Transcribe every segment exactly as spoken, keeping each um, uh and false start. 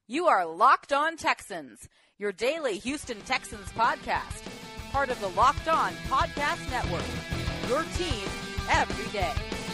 You are Locked On Texans, your daily Houston Texans podcast. Part of the Locked On Podcast Network, your team every day.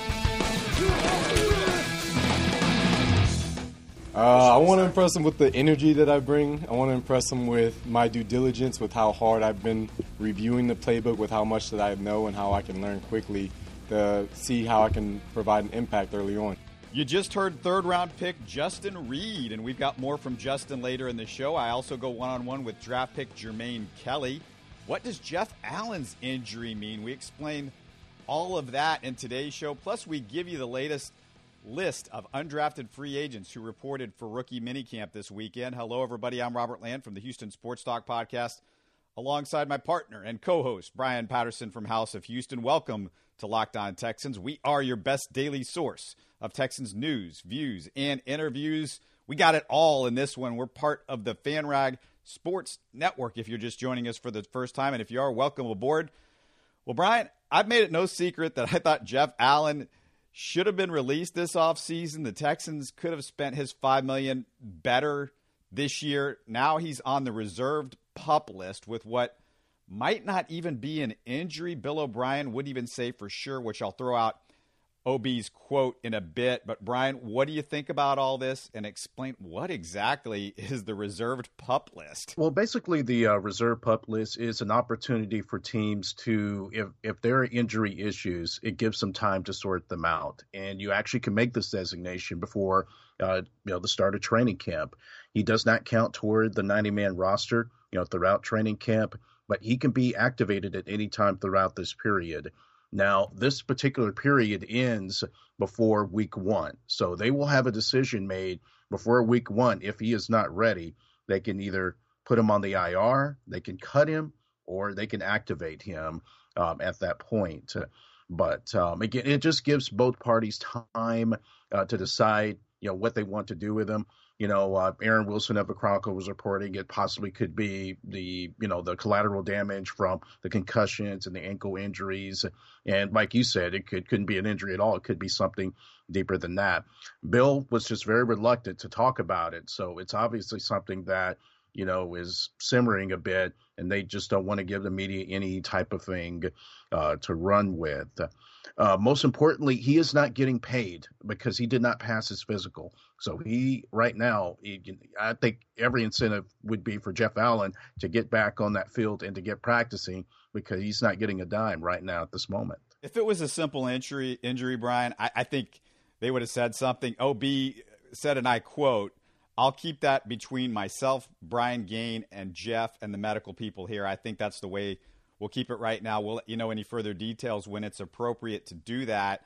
Uh, I want to impress them with the energy that I bring. I want to impress them with my due diligence, with how hard I've been reviewing the playbook, with how much that I know and how I can learn quickly to see how I can provide an impact early on. You just heard third-round pick Justin Reid, and we've got more from Justin later in the show. I also go one-on-one with draft pick Jermaine Kelly. What does Jeff Allen's injury mean? We explain all of that in today's show. Plus, we give you the latest list of undrafted free agents who reported for rookie minicamp this weekend. Hello, everybody. I'm Robert Land from the Houston Sports Talk Podcast, alongside my partner and co-host, Brian Patterson from House of Houston. Welcome to Locked On Texans. We are your best daily source of Texans news, views, and interviews. We got it all in this one. We're part of the FanRag Sports Network if you're just joining us for the first time. And if you are, welcome aboard. Well, Brian, I've made it no secret that I thought Jeff Allen should have been released this offseason. The Texans could have spent his five million dollars better this year. Now he's on the reserved PUP list with what might not even be an injury. Bill O'Brien wouldn't even say for sure, which I'll throw out O B's quote in a bit. But Brian, what do you think about all this, and explain what exactly is the reserved PUP list? Well, basically the uh, reserve PUP list is an opportunity for teams to, if, if there are injury issues, it gives them time to sort them out. And you actually can make this designation before uh, you know, the start of training camp. He does not count toward the ninety-man roster, you know, throughout training camp, but he can be activated at any time throughout this period. Now, this particular period ends before week one, so they will have a decision made before week one. If he is not ready, they can either put him on the I R, they can cut him, or they can activate him um, at that point. But um, again, it just gives both parties time uh, to decide, you know, what they want to do with him. You know, uh, Aaron Wilson of the Chronicle was reporting it possibly could be the, you know, the collateral damage from the concussions and the ankle injuries. And like you said, it could, couldn't be an injury at all. It could be something deeper than that. Bill was just very reluctant to talk about it. So it's obviously something that, you know, is simmering a bit, and they just don't want to give the media any type of thing uh, to run with. Uh, most importantly, he is not getting paid because he did not pass his physical. So he, right now, he, I think every incentive would be for Jeff Allen to get back on that field and to get practicing, because he's not getting a dime right now at this moment. If it was a simple injury, injury, Brian, I, I think they would have said something. O B said, and I quote, "I'll keep that between myself, Brian Gaine, and Jeff and the medical people here. I think that's the way we'll keep it right now. We'll let you know any further details when it's appropriate to do that."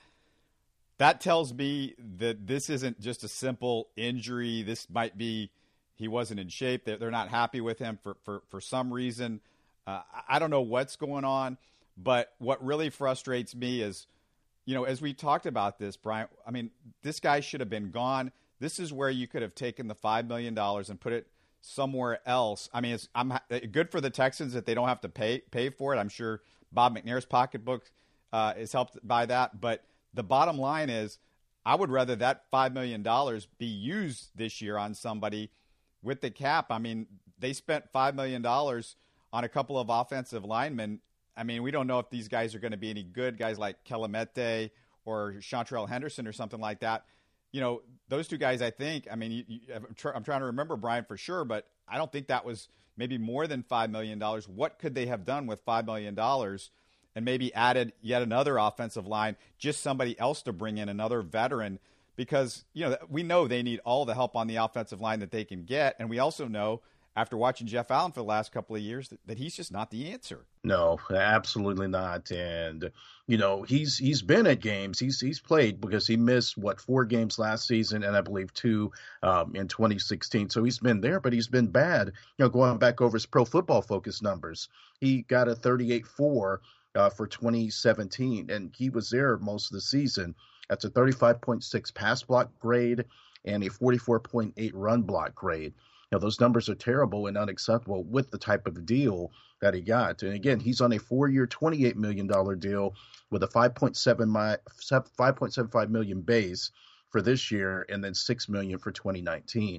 That tells me that this isn't just a simple injury. This might be he wasn't in shape. They're, they're not happy with him for, for, for some reason. Uh, I don't know what's going on, but what really frustrates me is, you know, as we talked about this, Brian, I mean, this guy should have been gone. This is where you could have taken the five million dollars and put it somewhere else. I mean, it's I'm good for the Texans that they don't have to pay pay for it. I'm sure Bob McNair's pocketbook uh, is helped by that. But the bottom line is, I would rather that five million dollars be used this year on somebody with the cap. I mean, they spent five million dollars on a couple of offensive linemen. I mean, we don't know if these guys are going to be any good, guys like Kelemete or Chantrell Henderson or something like that. You know, those two guys, I think, I mean, you, you, I'm, tr- I'm trying to remember, Brian, for sure, but I don't think that was maybe more than five million dollars. What could they have done with five million dollars and maybe added yet another offensive line, just somebody else to bring in, another veteran? Because, you know, we know they need all the help on the offensive line that they can get. And we also know, after watching Jeff Allen for the last couple of years, that, that he's just not the answer. No, absolutely not. And, you know, he's he's been at games. He's he's played because he missed, what, four games last season and I believe two um, in twenty sixteen. So he's been there, but he's been bad. You know, going back over his Pro Football Focus numbers, he got a thirty-eight four uh, for twenty seventeen, and he was there most of the season. That's a thirty-five point six pass block grade and a forty-four point eight run block grade. You know, those numbers are terrible and unacceptable with the type of deal that he got. And again, he's on a four-year, twenty-eight million dollars deal with a five point seven five million dollars base for this year and then six million dollars for twenty nineteen.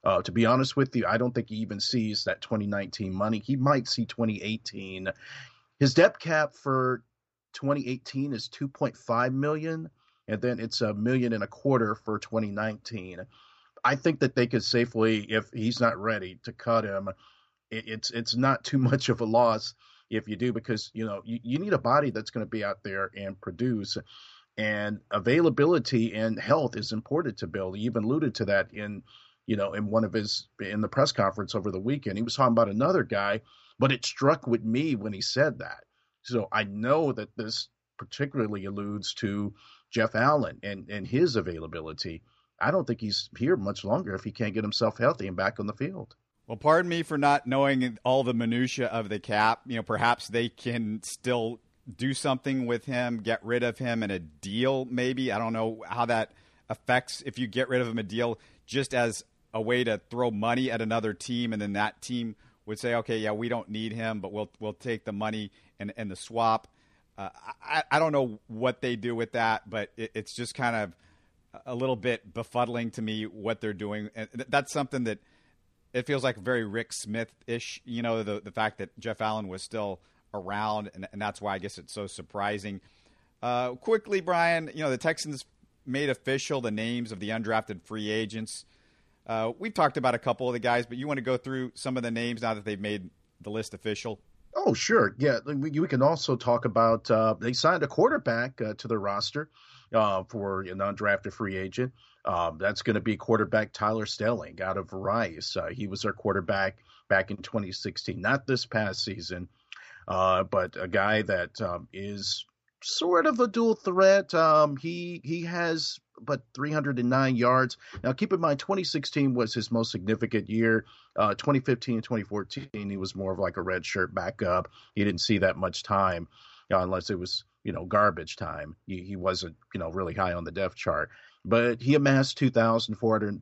Uh, to be honest with you, I don't think he even sees that twenty nineteen money. He might see twenty eighteen. His depth cap for twenty eighteen is two point five million, and then it's a million and a quarter for twenty nineteen. I think that they could safely, if he's not ready to cut him, it, it's it's not too much of a loss if you do, because you know you, you need a body that's going to be out there and produce. And availability and health is important to Bill. He even alluded to that in, you know, in one of his in the press conference over the weekend. He was talking about another guy, but it struck with me when he said that. So I know that this particularly alludes to Jeff Allen and, and his availability. I don't think he's here much longer if he can't get himself healthy and back on the field. Well, pardon me for not knowing all the minutia of the cap. You know, perhaps they can still do something with him, get rid of him in a deal maybe. I don't know how that affects if you get rid of him a deal just as a way to throw money at another team, and then that team would say, okay, yeah, we don't need him, but we'll we'll take the money and, and the swap. Uh, I, I don't know what they do with that, but it, it's just kind of a little bit befuddling to me what they're doing. And that's something that it feels like very Rick Smith-ish, you know, the, the fact that Jeff Allen was still around, and, and that's why I guess it's so surprising. Uh, quickly, Brian, you know, the Texans made official the names of the undrafted free agents. Uh, we've talked about a couple of the guys, but you want to go through some of the names now that they've made the list official? Oh, sure. Yeah, we, we can also talk about uh, they signed a quarterback uh, to their roster uh, for an undrafted free agent. Uh, that's going to be quarterback Tyler Stelling out of Rice. Uh, he was their quarterback back in twenty sixteen, not this past season. Uh, but a guy that um, is sort of a dual threat. Um, he he has but three hundred nine yards. Now, keep in mind, twenty sixteen was his most significant year. Uh, twenty fifteen and twenty fourteen, he was more of like a red shirt backup. He didn't see that much time uh, unless it was, you know, garbage time. He, he wasn't, you know, really high on the depth chart. But he amassed two thousand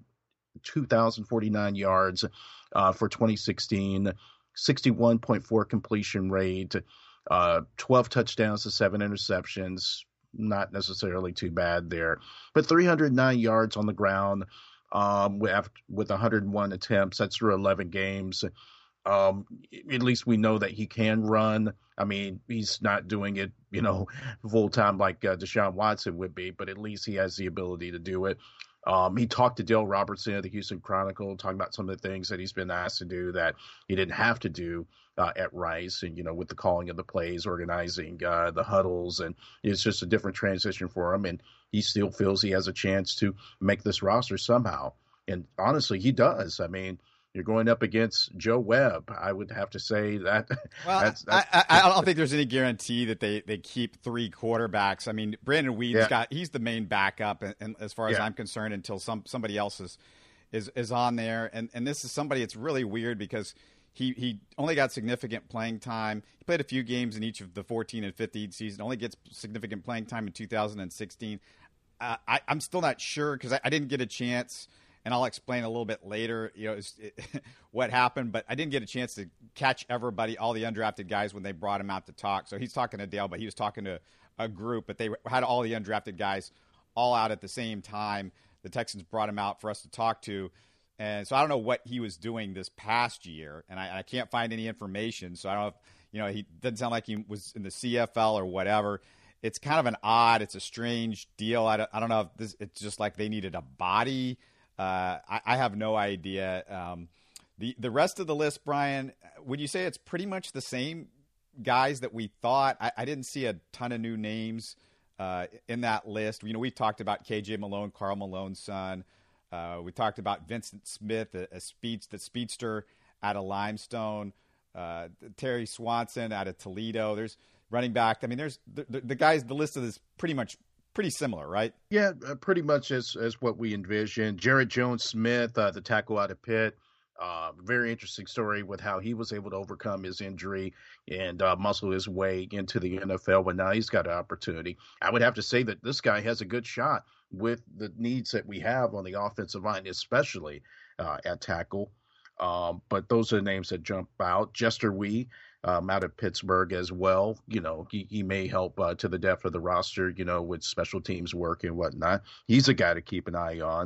forty-nine yards uh, for twenty sixteen. sixty-one point four completion rate, uh, twelve touchdowns to seven interceptions. Not necessarily too bad there, but three hundred nine yards on the ground um, with, with one hundred one attempts. That's through eleven games. Um, at least we know that he can run. I mean, he's not doing it, you know, full time like uh, Deshaun Watson would be, but at least he has the ability to do it. Um, he talked to Dale Robertson of the Houston Chronicle, talking about some of the things that he's been asked to do that he didn't have to do uh, at Rice, and, you know, with the calling of the plays, organizing uh, the huddles, and it's just a different transition for him. And he still feels he has a chance to make this roster somehow. And honestly, he does. I mean, you're going up against Joe Webb. I would have to say that. Well, that's, that's, I, I, I don't think there's any guarantee that they, they keep three quarterbacks. I mean, Brandon Weed's yeah. got he's the main backup, and, and as far as yeah. I'm concerned, until some somebody else is is, is on there. And and this is somebody. It's really weird because he he only got significant playing time. He played a few games in each of the fourteen and fifteen season. Only gets significant playing time in two thousand sixteen. Uh, I, I'm still not sure because I, I didn't get a chance. And I'll explain a little bit later, you know, it, it, what happened. But I didn't get a chance to catch everybody, all the undrafted guys, when they brought him out to talk. So he's talking to Dale, but he was talking to a group. But they had all the undrafted guys all out at the same time. The Texans brought him out for us to talk to. And so I don't know what he was doing this past year. And I, I can't find any information. So I don't know if, you know, he doesn't sound like he was in the C F L or whatever. It's kind of an odd, it's a strange deal. I don't, I don't know if this, it's just like they needed a body. Uh, I, I have no idea. Um, the the rest of the list, Brian, would you say it's pretty much the same guys that we thought? I, I didn't see a ton of new names uh, in that list. You know, we talked about K J Malone, Karl Malone's son. Uh, we talked about Vincent Smith, a, a speed, the speedster out of Limestone. Uh, Terry Swanson out of Toledo. There's running back. I mean, there's the, the, the guys. The list of this pretty much. Pretty similar, right? Yeah, uh, pretty much as as what we envisioned. Jared Jones-Smith, uh, the tackle out of Pitt, uh, very interesting story with how he was able to overcome his injury and uh, muscle his way into the N F L, but now he's got an opportunity. I would have to say that this guy has a good shot with the needs that we have on the offensive line, especially uh, at tackle. Um, but those are the names that jump out. Jester Wee, Um, out of Pittsburgh as well. You know, he, he may help uh, to the depth of the roster, you know, with special teams work and whatnot. He's a guy to keep an eye on.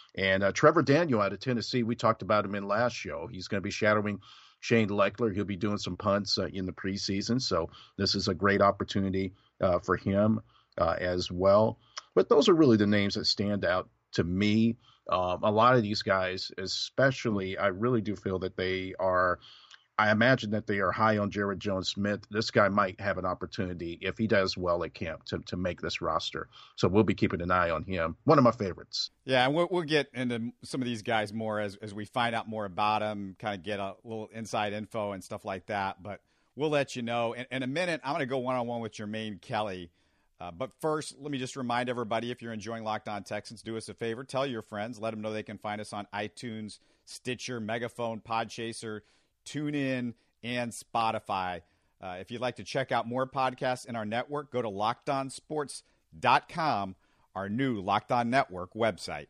And uh, Trevor Daniel out of Tennessee, we talked about him in last show. He's going to be shadowing Shane Lechler. He'll be doing some punts uh, in the preseason. So this is a great opportunity uh, for him uh, as well. But those are really the names that stand out to me. Um, a lot of these guys, especially, I really do feel that they are – I imagine that they are high on Jared Jones-Smith. This guy might have an opportunity, if he does well at camp, to, to make this roster. So we'll be keeping an eye on him. One of my favorites. Yeah, and we'll, we'll get into some of these guys more as, as we find out more about them, kind of get a little inside info and stuff like that. But we'll let you know. In, in a minute, I'm going to go one-on-one with Jermaine Kelly. Uh, but first, let me just remind everybody, if you're enjoying Locked On Texans, do us a favor. Tell your friends. Let them know they can find us on iTunes, Stitcher, Megaphone, Podchaser, TuneIn, and Spotify. Uh, if you'd like to check out more podcasts in our network, go to locked on sports dot com, our new Locked On Network website.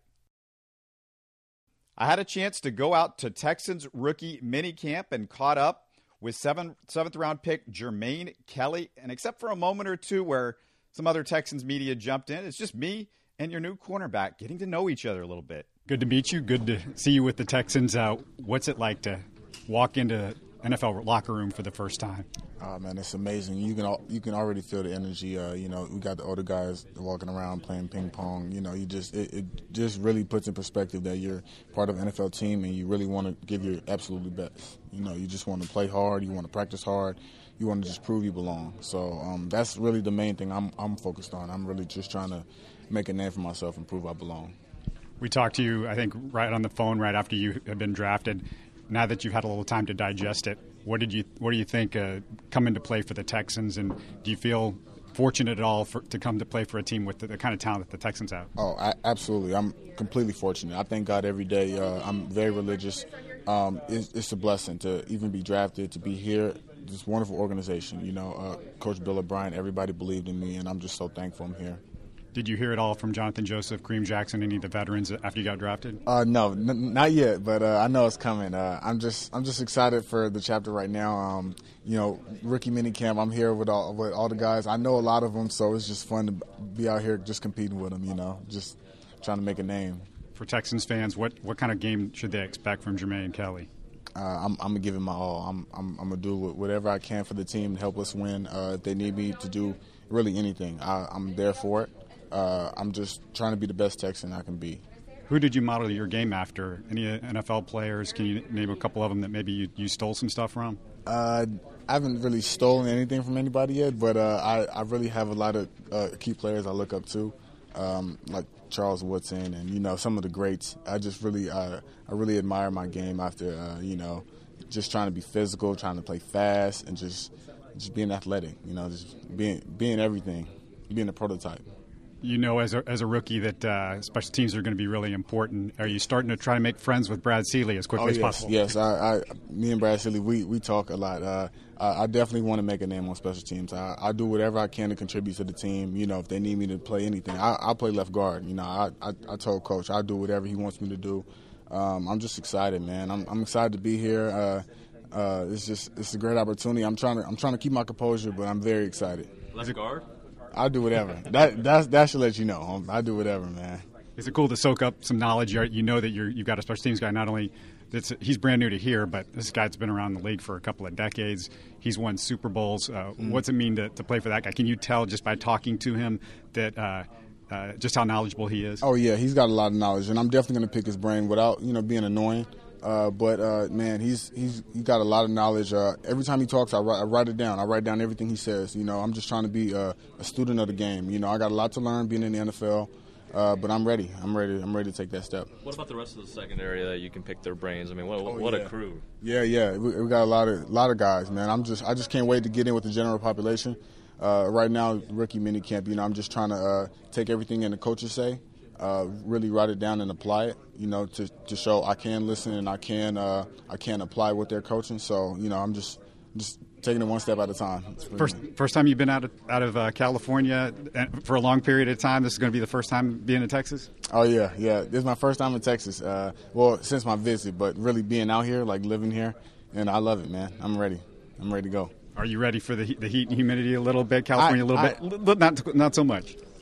I had a chance to go out to Texans rookie minicamp and caught up with seven, seventh round pick Jermaine Kelly. And except for a moment or two where some other Texans media jumped in, it's just me and your new cornerback getting to know each other a little bit. Good to meet you. Good to see you with the Texans. Uh, what's it like to walk into N F L locker room for the first time? Oh, man, it's amazing. You can you can already feel the energy. Uh, you know, we got the older guys walking around playing ping pong. You know, you just it, it just really puts in perspective that you're part of an N F L team and you really want to give your absolutely best. You know, you just want to play hard. You want to practice hard. You want to just prove you belong. So um, that's really the main thing I'm I'm focused on. I'm really just trying to make a name for myself and prove I belong. We talked to you, I think, right on the phone right after you had been drafted. Now that you've had a little time to digest it, what did you what do you think uh, come into play for the Texans, and do you feel fortunate at all for, to come to play for a team with the, the kind of talent that the Texans have? Oh, I, absolutely. I'm completely fortunate. I thank God every day. Uh, I'm very religious. Um, it's, it's a blessing to even be drafted, to be here. This wonderful organization. You know, uh, Coach Bill O'Brien, everybody believed in me, and I'm just so thankful I'm here. Did you hear it all from Jonathan Joseph, Kareem Jackson, any of the veterans after you got drafted? Uh, no, n- not yet, but uh, I know it's coming. Uh, I'm just, I'm just excited for the chapter right now. Um, you know, rookie minicamp. I'm here with all, with all the guys. I know a lot of them, so it's just fun to be out here just competing with them. You know, just trying to make a name. For Texans fans, what, what kind of game should they expect from Jermaine Kelly? Uh, I'm, I'm gonna give it my all. I'm, I'm, I'm gonna do whatever I can for the team to help us win. Uh, if they need me to do really anything, I, I'm there for it. Uh, I'm just trying to be the best Texan I can be. Who did you model your game after? Any N F L players? Can you name a couple of them that maybe you, you stole some stuff from? Uh, I haven't really stolen anything from anybody yet, but uh, I, I really have a lot of uh, key players I look up to, um, like Charles Woodson and, you know, some of the greats. I just really uh, I really admire my game after, uh, you know, just trying to be physical, trying to play fast, and just just being athletic, you know, just being being everything, being a prototype. You know, as a, as a rookie, that uh, special teams are going to be really important. Are you starting to try to make friends with Brad Seeley as quickly oh, as yes, possible? Yes, I, I, me and Brad Seeley, we, we talk a lot. Uh, I, I definitely want to make a name on special teams. I, I do whatever I can to contribute to the team. You know, if they need me to play anything, I, I'll play left guard. You know, I, I, I told Coach I'll do whatever he wants me to do. Um, I'm just excited, man. I'm, I'm excited to be here. Uh, uh, it's just it's a great opportunity. I'm trying to I'm trying to keep my composure, but I'm very excited. Left guard? I'll do whatever. that that's, that should let you know. I do whatever, man. Is it cool to soak up some knowledge? You you know that you're, you've got a special teams guy. Not only that's he's brand new to here, but this guy's been around the league for a couple of decades. He's won Super Bowls. Uh, mm. What's it mean to, to play for that guy? Can you tell just by talking to him that uh, uh, just how knowledgeable he is? Oh yeah, he's got a lot of knowledge, and I'm definitely going to pick his brain without you know being annoying. Uh, but uh, man, he's he's he got a lot of knowledge. Uh, every time he talks, I write, I write it down. I write down everything he says. You know, I'm just trying to be uh, a student of the game. You know, I got a lot to learn being in the N F L, uh, but I'm ready. I'm ready. I'm ready to take that step. What about the rest of the secondary that you can pick their brains? I mean, what, oh, what yeah. a crew! Yeah, yeah, we, we got a lot of lot of guys, man. I'm just I just can't wait to get in with the general population. Uh, right now, rookie minicamp. You know, I'm just trying to uh, take everything in the coaches say. Uh, really write it down and apply it, you know, to, to show I can listen and I can uh, I can apply what they're coaching. So, you know, I'm just just taking it one step at a time. First first time you've been out of out of uh, California for a long period of time. This is going to be the first time being in Texas. Oh yeah, yeah. This is my first time in Texas. Uh, well, since my visit, but really being out here, like living here, and I love it, man. I'm ready. I'm ready to go. Are you ready for the heat, the heat and humidity a little bit? California I, a little I, bit, but not not so much.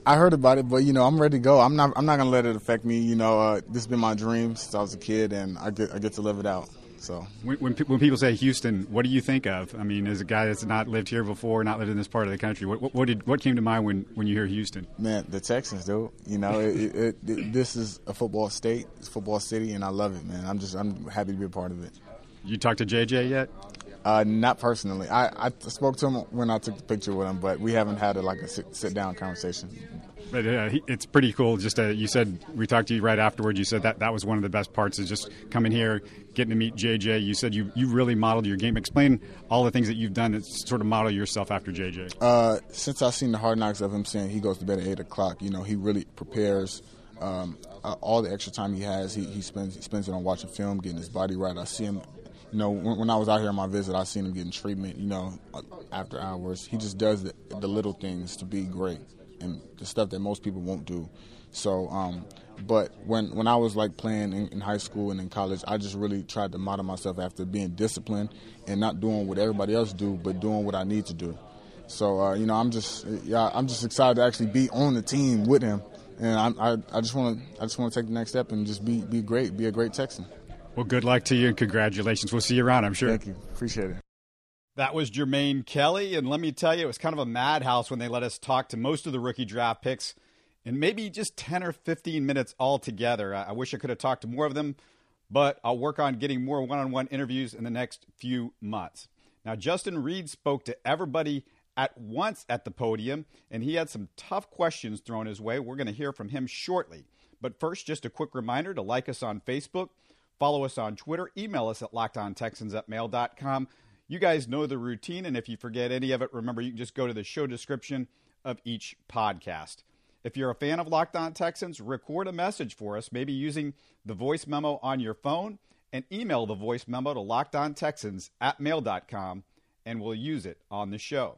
I heard about it, but you know, I'm ready to go. I'm not. I'm not gonna let it affect me. You know, uh, this has been my dream since I was a kid, and I get. I get to live it out. So when when, pe- when people say Houston, what do you think of? I mean, as a guy that's not lived here before, not lived in this part of the country, what what, what did what came to mind when, when you hear Houston? Man, the Texans, dude. You know, it, it, it, it, this is a football state, it's a football city, and I love it, man. I'm just. I'm happy to be a part of it. You talked to J J yet? Uh, not personally. I, I spoke to him when I took the picture with him, but we haven't had a, like a sit, sit down conversation. But uh, it's pretty cool. Just uh, you said we talked to you right afterwards. You said that that was one of the best parts is just coming here, getting to meet J J. You said you, you really modeled your game. Explain all the things that you've done that sort of model yourself after J J. Uh, since I've seen the hard knocks of him saying he goes to bed at eight o'clock, you know, he really prepares. Um, uh, all the extra time he has, he, he spends he spends it on watching film, getting his body right. I see him. You know, when, when I was out here on my visit, I seen him getting treatment, you know, after hours. He just does the, the little things to be great and the stuff that most people won't do. So, um, but when, when I was, like, playing in, in high school and in college, I just really tried to model myself after being disciplined and not doing what everybody else do, but doing what I need to do. So, uh, you know, I'm just yeah, I'm just excited to actually be on the team with him. And I, I, I just want to I just want to take the next step and just be, be great, be a great Texan. Well, good luck to you and congratulations. We'll see you around, I'm sure. Thank you. Appreciate it. That was Jermaine Kelly, and let me tell you, it was kind of a madhouse when they let us talk to most of the rookie draft picks in maybe just ten or fifteen minutes altogether. I wish I could have talked to more of them, but I'll work on getting more one-on-one interviews in the next few months. Now, Justin Reid spoke to everybody at once at the podium, and he had some tough questions thrown his way. We're going to hear from him shortly. But first, just a quick reminder to like us on Facebook, follow us on Twitter, email us at lockedontexans at mail dot com. You guys know the routine, and if you forget any of it, remember you can just go to the show description of each podcast. If you're a fan of Locked On Texans, record a message for us, maybe using the voice memo on your phone, and email the voice memo to lockedontexans at mail dot com, and we'll use it on the show.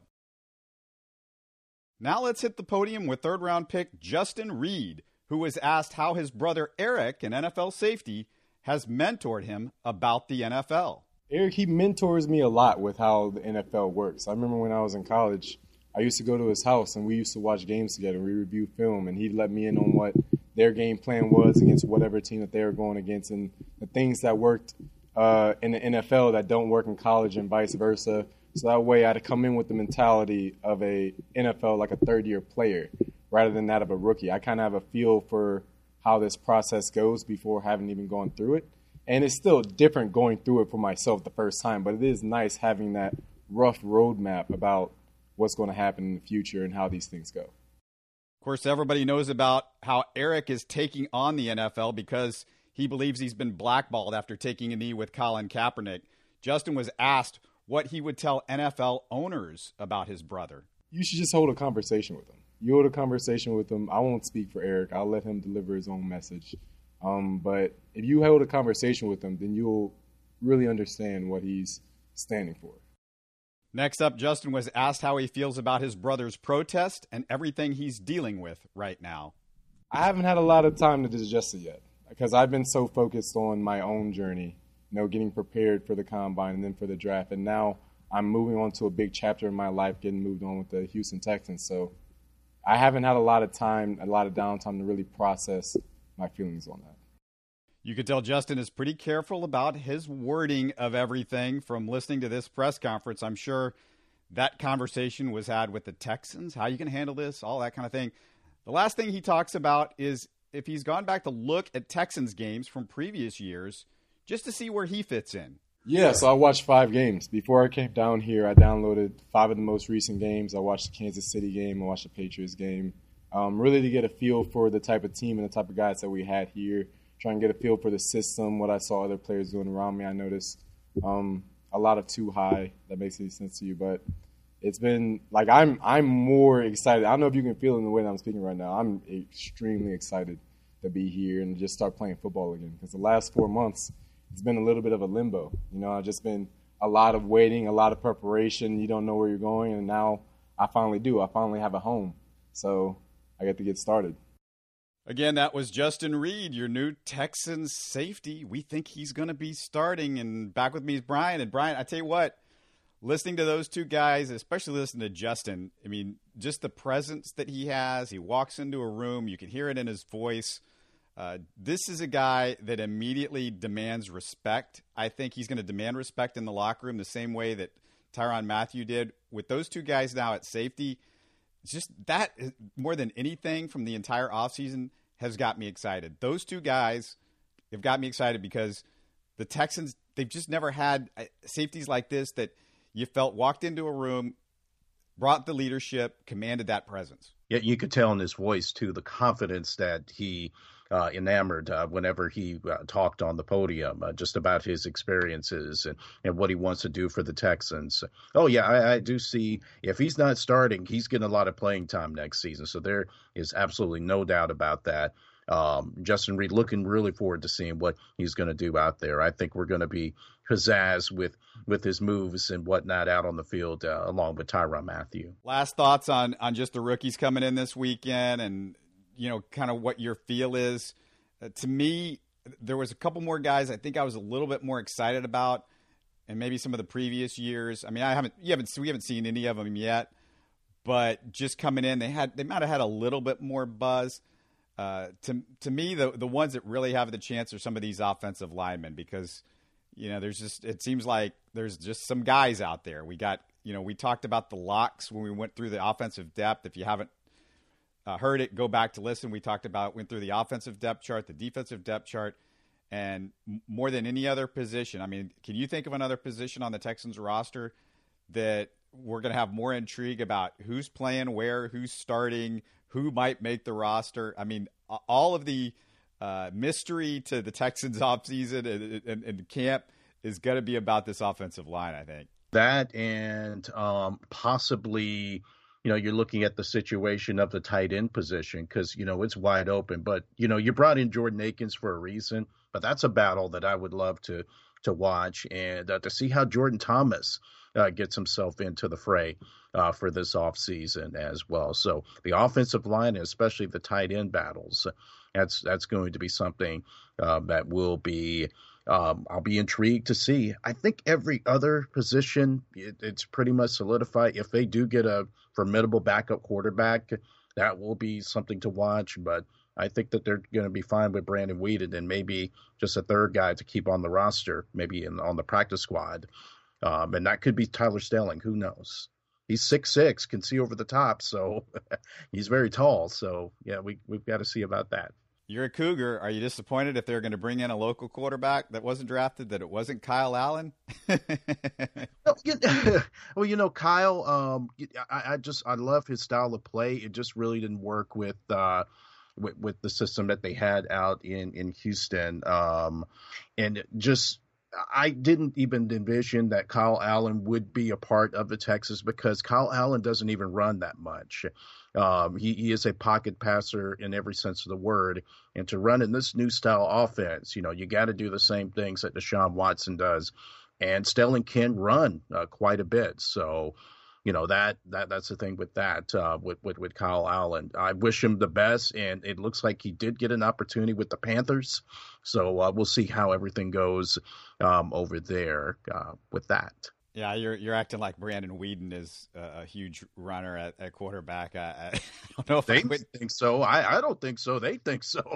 Now let's hit the podium with third-round pick Justin Reid, who was asked how his brother Eric, an N F L safety, has mentored him about the N F L. Eric, he mentors me a lot with how the N F L works. I remember when I was in college, I used to go to his house and we used to watch games together. We review film and he'd let me in on what their game plan was against whatever team that they were going against and the things that worked uh, in the N F L that don't work in college and vice versa. So that way I'd come in with the mentality of a N F L, like a third-year player, rather than that of a rookie. I kind of have a feel for how this process goes before having even gone through it. And it's still different going through it for myself the first time, but it is nice having that rough roadmap about what's going to happen in the future and how these things go. Of course, everybody knows about how Eric is taking on the N F L because he believes he's been blackballed after taking a knee with Colin Kaepernick. Justin was asked what he would tell N F L owners about his brother. You should just hold a conversation with him. You hold a conversation with him. I won't speak for Eric. I'll let him deliver his own message. Um, but if you hold a conversation with him, then you'll really understand what he's standing for. Next up, Justin was asked how he feels about his brother's protest and everything he's dealing with right now. I haven't had a lot of time to digest it yet because I've been so focused on my own journey, you know, getting prepared for the combine and then for the draft. And now I'm moving on to a big chapter in my life, getting moved on with the Houston Texans. So I haven't had a lot of time, a lot of downtime to really process my feelings on that. You could tell Justin is pretty careful about his wording of everything from listening to this press conference. I'm sure that conversation was had with the Texans, how you can handle this, all that kind of thing. The last thing he talks about is if he's gone back to look at Texans games from previous years just to see where he fits in. Yeah, so I watched five games. Before I came down here, I downloaded five of the most recent games. I watched the Kansas City game. I watched the Patriots game, um, really to get a feel for the type of team and the type of guys that we had here. Try and get a feel for the system, what I saw other players doing around me. I noticed um, a lot of too high. That makes any sense to you, but it's been like I'm I'm more excited. I don't know if you can feel it in the way that I'm speaking right now. I'm extremely excited to be here and just start playing football again because the last four months it's been a little bit of a limbo. You know, I've just been a lot of waiting, a lot of preparation. You don't know where you're going, and now I finally do. I finally have a home, so I get to get started. Again, that was Justin Reid, your new Texans safety. We think he's going to be starting. And back with me is Brian. And Brian, I tell you what, listening to those two guys, especially listening to Justin, I mean, just the presence that he has. He walks into a room. You can hear it in his voice. Uh, this is a guy that immediately demands respect. I think he's going to demand respect in the locker room the same way that Tyrann Mathieu did. With those two guys now at safety, just that, more than anything from the entire offseason, has got me excited. Those two guys have got me excited because the Texans, they've just never had safeties like this that you felt walked into a room, brought the leadership, commanded that presence. Yeah, you could tell in his voice, too, the confidence that he uh, enamored uh, whenever he uh, talked on the podium, uh, just about his experiences and, and what he wants to do for the Texans. Oh, yeah, I, I do see if he's not starting, he's getting a lot of playing time next season. So there is absolutely no doubt about that. Um, Justin Reid, looking really forward to seeing what he's going to do out there. I think we're going to be pizzazz with with his moves and whatnot out on the field, uh, along with Tyrann Mathieu. Last thoughts on on just the rookies coming in this weekend, and you know, kind of what your feel is. Uh, to me, there was a couple more guys I think I was a little bit more excited about, and maybe some of the previous years. I mean, I haven't, you haven't, we haven't seen any of them yet, but just coming in, they had, they might have had a little bit more buzz. Uh, to to me, the the ones that really have the chance are some of these offensive linemen, because you know there's just, it seems like there's just some guys out there. We got, you know, we talked about the locks when we went through the offensive depth. If you haven't uh, heard it, go back to listen. We talked about, went through the offensive depth chart, the defensive depth chart, and more than any other position. I mean, can you think of another position on the Texans roster that we're going to have more intrigue about who's playing where, who's starting, who might make the roster? I mean, all of the uh, mystery to the Texans offseason and, and, and camp is going to be about this offensive line, I think. That and um, possibly, you know, you're looking at the situation of the tight end position because, you know, it's wide open. But, you know, you brought in Jordan Akins for a reason, but that's a battle that I would love to to watch and uh, to see how Jordan Thomas Uh, gets himself into the fray uh, for this offseason as well. So the offensive line, and especially the tight end battles, that's that's going to be something uh, that will be um, I'll be intrigued to see. I think every other position, it, it's pretty much solidified. If they do get a formidable backup quarterback, that will be something to watch. But I think that they're going to be fine with Brandon Weeden and maybe just a third guy to keep on the roster, maybe in, on the practice squad. Um, and that could be Tyler Stelling. Who knows? He's six six, can see over the top, so he's very tall. So, yeah, we, we've got to see about that. You're a Cougar. Are you disappointed if they're going to bring in a local quarterback that wasn't drafted, that it wasn't Kyle Allen? well, you know, well, you know, Kyle, um, I, I just I love his style of play. It just really didn't work with uh, with, with the system that they had out in, in Houston. Um, and just – I didn't even envision that Kyle Allen would be a part of the Texans because Kyle Allen doesn't even run that much. Um, he, he is a pocket passer in every sense of the word. And to run in this new style offense, you know, you got to do the same things that Deshaun Watson does. And Stelling can run uh, quite a bit. So, you know, that that that's the thing with that, uh, with, with, with Kyle Allen. I wish him the best, and it looks like he did get an opportunity with the Panthers. So uh, we'll see how everything goes um, over there uh, with that. Yeah, you're you're acting like Brandon Weeden is a, a huge runner at, at quarterback. I, I don't know if they I would... think so. I, I don't think so. They think so.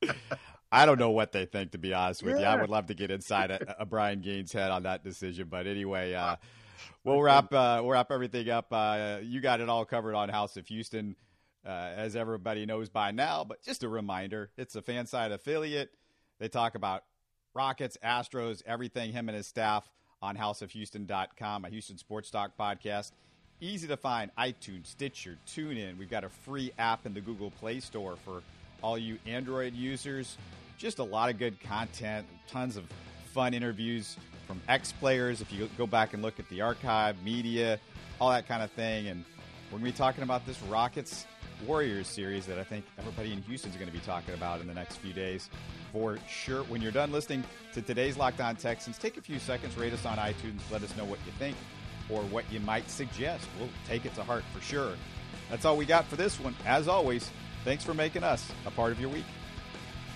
I don't know what they think, to be honest with yeah. you. I would love to get inside a, a Brian Gaines' head on that decision. But anyway, uh, we'll wrap uh, we'll wrap everything up. Uh, you got it all covered on House of Houston, uh, as everybody knows by now. But just a reminder, it's a FanSide affiliate. They talk about Rockets, Astros, everything, him and his staff on house of houston dot com, a Houston Sports Talk podcast. Easy to find, iTunes, Stitcher, TuneIn. We've got a free app in the Google Play Store for all you Android users. Just a lot of good content, tons of fun interviews from ex-players. If you go back and look at the archive, media, all that kind of thing. And we're going to be talking about this Rockets Warriors series that I think everybody in Houston is going to be talking about in the next few days for sure. When you're done listening to today's Locked On Texans, take a few seconds, rate us on iTunes, let us know what you think or what you might suggest. We'll take it to heart for sure. That's all we got for this one. As always, thanks for making us a part of your week.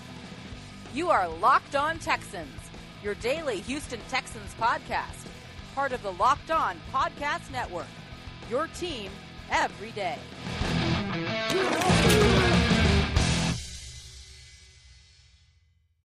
You are Locked On Texans, your daily Houston Texans podcast, part of the Locked On Podcast Network, your team every day.